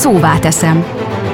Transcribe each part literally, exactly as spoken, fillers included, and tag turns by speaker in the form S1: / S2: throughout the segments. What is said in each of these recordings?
S1: szóvá teszem.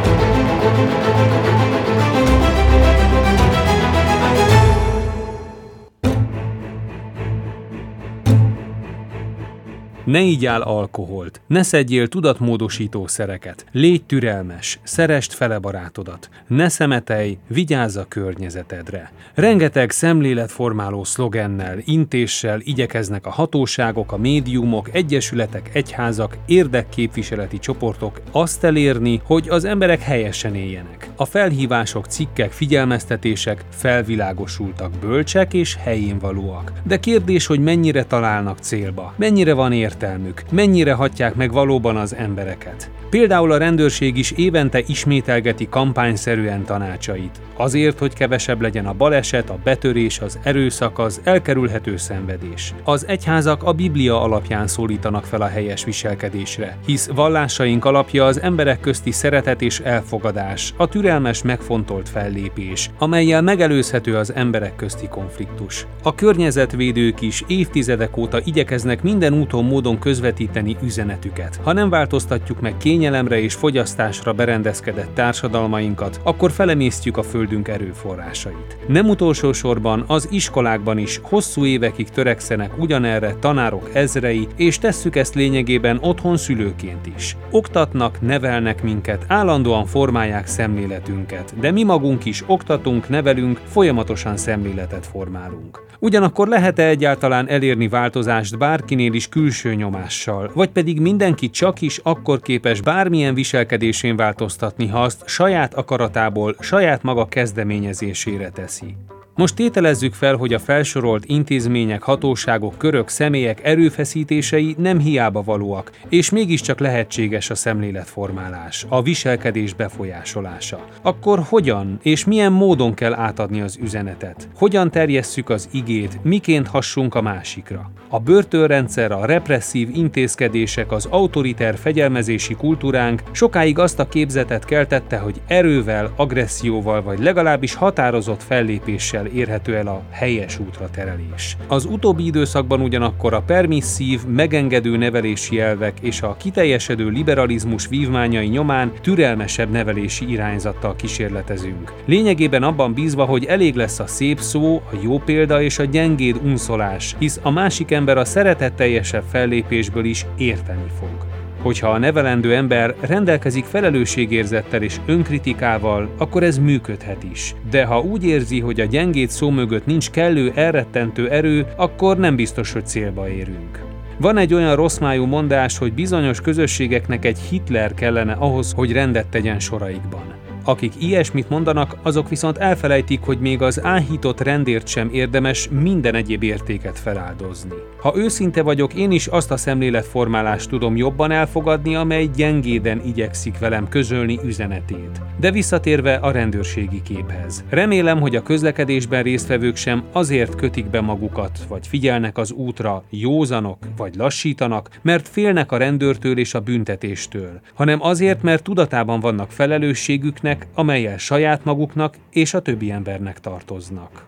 S2: Ne igyál alkoholt, ne szedjél tudatmódosító szereket, légy türelmes, szeresd fele barátodat, ne szemetelj, vigyázz a környezetedre. Rengeteg szemléletformáló szlogennel, intéssel igyekeznek a hatóságok, a médiumok, egyesületek, egyházak, érdekképviseleti csoportok azt elérni, hogy az emberek helyesen éljenek. A felhívások, cikkek, figyelmeztetések felvilágosultak, bölcsek és helyénvalóak. De kérdés, hogy mennyire találnak célba, mennyire van értelmük, mennyire hatják meg valóban az embereket. Például a rendőrség is évente ismételgeti kampányszerűen tanácsait. Azért, hogy kevesebb legyen a baleset, a betörés, az erőszak, az elkerülhető szenvedés. Az egyházak a Biblia alapján szólítanak fel a helyes viselkedésre, hisz vallásaink alapja az emberek közti szeretet és elfogadás, a türelmes, megfontolt fellépés, amellyel megelőzhető az emberek közti konfliktus. A környezetvédők is évtizedek óta igyekeznek minden úton módon közvetíteni üzenetüket. Ha nem változtatjuk meg kényelemre és fogyasztásra berendezkedett társadalmainkat, akkor felemésztjük a földünk erőforrásait. Nem utolsó sorban az iskolákban is hosszú évekig törekszenek ugyanerre tanárok ezrei, és tesszük ezt lényegében otthon szülőként is. Oktatnak, nevelnek minket, állandóan formálják szemléletünket, de mi magunk is oktatunk, nevelünk, folyamatosan szemléletet formálunk. Ugyanakkor lehet-e egyáltalán elérni változást bárkinél is külső nyomással, vagy pedig mindenki csak is akkor képes bármilyen viselkedésén változtatni, ha azt saját akaratából, saját maga kezdeményezésére teszi? Most tételezzük fel, hogy a felsorolt intézmények, hatóságok, körök, személyek erőfeszítései nem hiába valóak, és mégiscsak lehetséges a szemléletformálás, a viselkedés befolyásolása. Akkor hogyan és milyen módon kell átadni az üzenetet? Hogyan terjesszük az igét, miként hassunk a másikra? A börtönrendszer, a represszív intézkedések, az autoriter fegyelmezési kultúránk sokáig azt a képzetet keltette, hogy erővel, agresszióval vagy legalábbis határozott fellépéssel érhető el a helyes útra terelés. Az utóbbi időszakban ugyanakkor a permisszív, megengedő nevelési elvek és a kiteljesedő liberalizmus vívmányai nyomán türelmesebb nevelési irányzattal kísérletezünk. Lényegében abban bízva, hogy elég lesz a szép szó, a jó példa és a gyengéd unszolás, hisz a másik ember a szeretetteljesebb fellépésből is érteni fog. Hogyha a nevelendő ember rendelkezik felelősségérzettel és önkritikával, akkor ez működhet is. De ha úgy érzi, hogy a gyengéd szó mögött nincs kellő elrettentő erő, akkor nem biztos, hogy célba érünk. Van egy olyan rosszmájú mondás, hogy bizonyos közösségeknek egy Hitler kellene ahhoz, hogy rendet tegyen soraikban. Akik ilyesmit mondanak, azok viszont elfelejtik, hogy még az áhított rendért sem érdemes minden egyéb értéket feláldozni. Ha őszinte vagyok, én is azt a szemléletformálást tudom jobban elfogadni, amely gyengéden igyekszik velem közölni üzenetét. De visszatérve a rendőrségi képhez. Remélem, hogy a közlekedésben résztvevők sem azért kötik be magukat, vagy figyelnek az útra, józanok, vagy lassítanak, mert félnek a rendőrtől és a büntetéstől, hanem azért, mert tudatában vannak felelősségüknek, amellyel saját maguknak és a többi embernek tartoznak.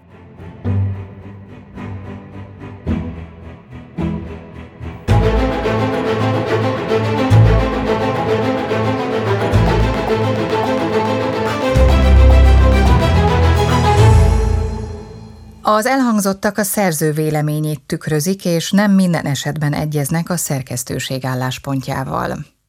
S3: Az elhangzottak a szerző véleményét tükrözik, és nem minden esetben egyeznek a szerkesztőség álláspontjával.